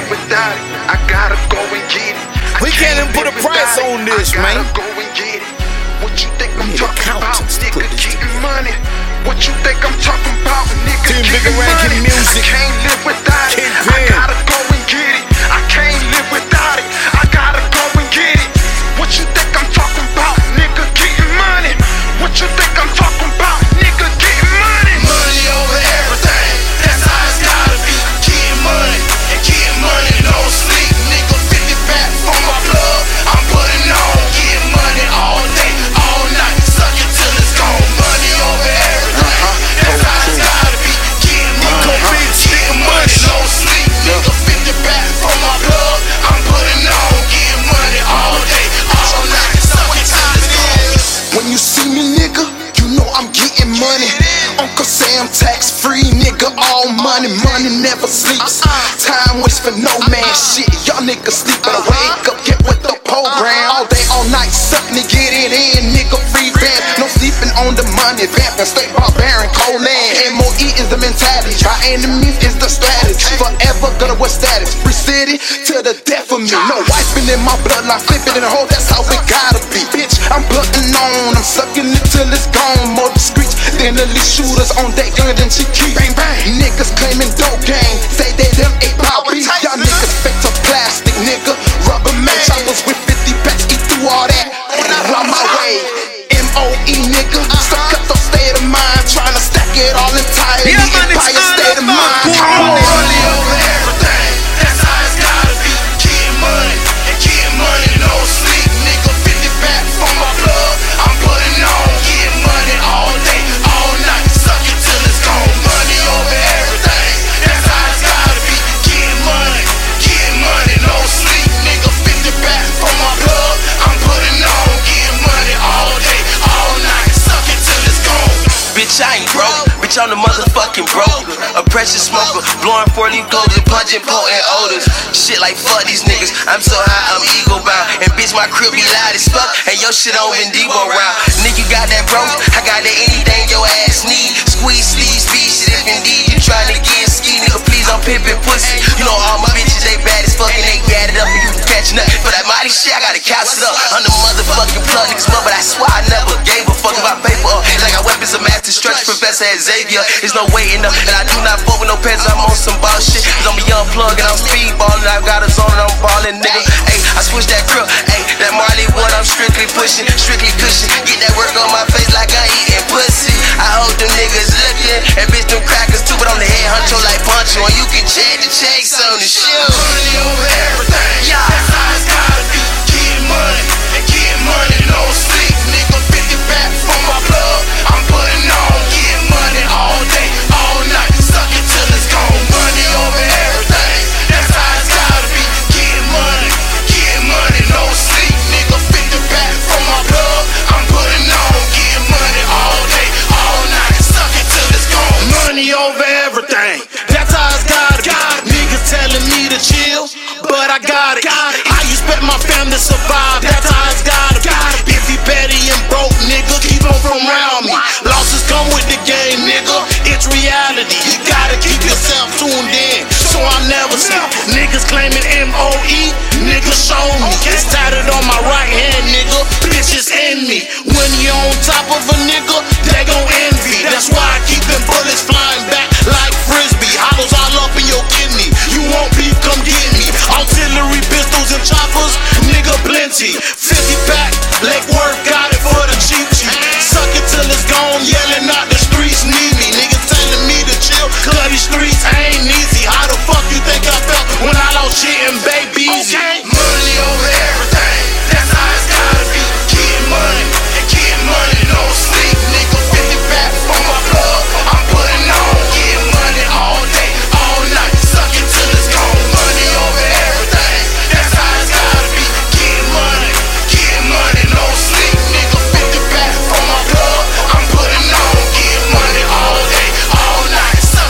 without it. I gotta go and get it. We can't even put a price on this, man. I gotta go and get it. What you think I'm talking about, nigga? Getting money. What you think I'm talking about, nigga? Team Bigger Ranking Music. I can't live without it. I gotta go and get it. I can't live without it. I gotta go and get it. What you think I'm talking about, nigga? Getting money. What you think I'm talking about, nigga? Getting money. Money over everything. That's how it's gotta be. Getting money and getting money, no sleep, nigga. 50 back from my plug. I'm putting on. Getting money all day, all night. Suck it till it's gone. Money over everything. That's how it's gotta be. Getting money, getting money, no sleep, nigga. 50 back from my plug. I'm putting on. Getting money all day, all night. Suck it till it's gone. When you see me, nigga, you know I'm getting money. Uncle Sam tax free, nigga, all money. Money never sleeps. Time waits for no man. Shit, y'all niggas sleeping. Wake up, get with the program. All day, all night, suckin' to get it in, nigga. Free band, no sleeping on the money. Vampin' straight barbarian, cold land. MOE is the mentality. By enemies is the strategy. Forever gonna wear status. Free city to the death of me. No wiping in my bloodline, flipping in the hole. That's how it gotta be. Bitch, I'm blunting on. I'm sucking it till it's gone. More discreet than the least shooters on deck, younger than Chiquis. Bang bang. Niggas claiming dope game. Say they them 8 power beat. Y'all niggas fake to plastic, nigga. Rubber man choppers with 50 packs. Eat through all that. On my way. MOE, nigga. Stuck up the state of mind. Trying to stack it all entirely. Empire state of mind. Money over everything. That's how it's gotta be. Getting money and getting money, no sleep, nigga. 50 back from my plug. I'm putting on. Getting money all day, all night. Suck it till it's gone. Money over everything. That's how it's gotta be. Getting money, no sleep, nigga. 50 back from my plug. I'm putting on. Getting money all day, all night. Suck it till it's gone. Bitch, I ain't broke. Bitch, I'm the motherfucking broke. A precious smoker, blowing 4-leaf gold and punching potent odors. Shit like fuck these niggas. I'm so high, I'm ego bound. And bitch, my crib be loud as fuck. And your shit on Vin Debo round. Nigga, you got that broke. I got that anything your ass need. Squeeze, sleeve, speed shit if indeed you tryna get ski. Nigga, please, I'm pimpin' pussy. You know all my bitches, they bad as fuck and they gat it up and you can catch nothing. For that mighty shit, I gotta couch it up. I'm the motherfucking plug niggas mud, but I swear I never gave a fuck about paper up. Like I weapons of mass destruction, Professor Xavier. There's no waiting up, and I do not fuck with no pets. I'm on some ball shit. Cause I'm a young plug and I'm speedballin'. I got a zone and I'm ballin', nigga. Ayy, I switch that grip. Ayy, that Marley Wood, I'm strictly pushing, strictly cushion. Get that work on my face like I'm eating pussy. I hope them niggas looking, and bitch them crackers too, but I'm the head honcho like Puncho, and you can check the checks on the shoe. Money over everything. Yeah, that's how it's gotta be. Getting money and getting money, no sleep, nigga. 50 back from my plug. I'm putting on. Getting money all day, all night. Suck it till it's gone. Money over everything. That's how it's gotta be. Getting money, no sleep, nigga. 50 back from my plug. I'm putting on. Getting money all day, all night. Suck it till it's gone. Money over everything. That's how it's gotta be. Niggas telling me to chill, but I got it. How you expect my family to survive? That's how it's gotta be. If he petty and broke, nigga, keep on from around me. Losses come with the game, nigga. It's reality. You gotta keep yourself tuned in, so I never sleep. Niggas claiming MOE, nigga show me. It's tatted on my right hand, nigga. Bitches in me. When you're on top of a nigga, they gon' envy. That's why I